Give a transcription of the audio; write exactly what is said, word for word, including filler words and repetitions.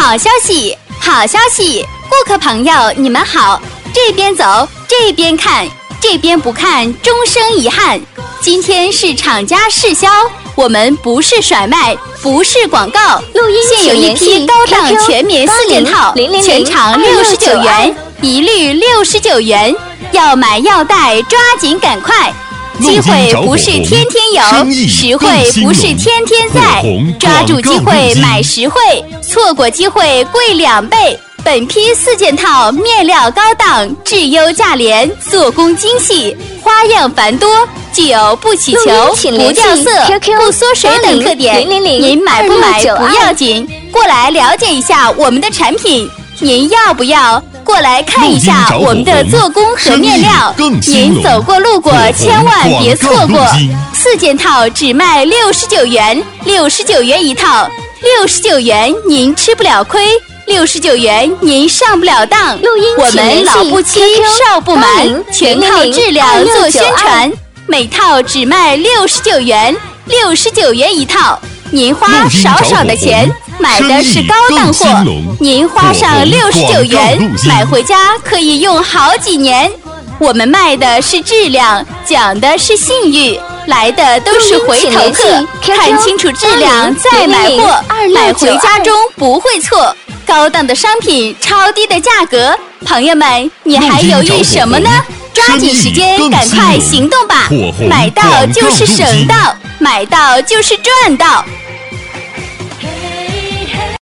好消息，好消息！顾客朋友，你们好，这边走，这边看，这边不看，终生遗憾。今天是厂家试销，我们不是甩卖，不是广告。 录音现有一批高档全棉四件套，全场六十九元，一律六十九元。要买要带，抓紧赶快！机会不是天天有，实惠不是天天在，抓住机会买实惠，错过机会贵两倍。本批四件套面料高档，质优价廉，做工精细，花样繁多，具有不起球、不掉色、不缩水等特点。您买不买不要紧，过来了解一下我们的产品。您要不要过来看一下我们的做工和面料？您走过路过千万别错过。四件套只卖六十九元，六十九元一套，六十九元您吃不了亏。六十九元您上不了当，我们老不欺少不瞒，全靠质量做宣传。每套只卖六十九元，六十九元一套。您花少少的钱买的是高档货，您花上六十九元买回家可以用好几年。我们卖的是质量，讲的是信誉，来的都是回头客，看清楚质量再买货，买回家中不会错。高档的商品，超低的价格，朋友们，你还犹豫什么呢？抓紧时间，赶快行动吧！买到就是省到，买到就是赚到。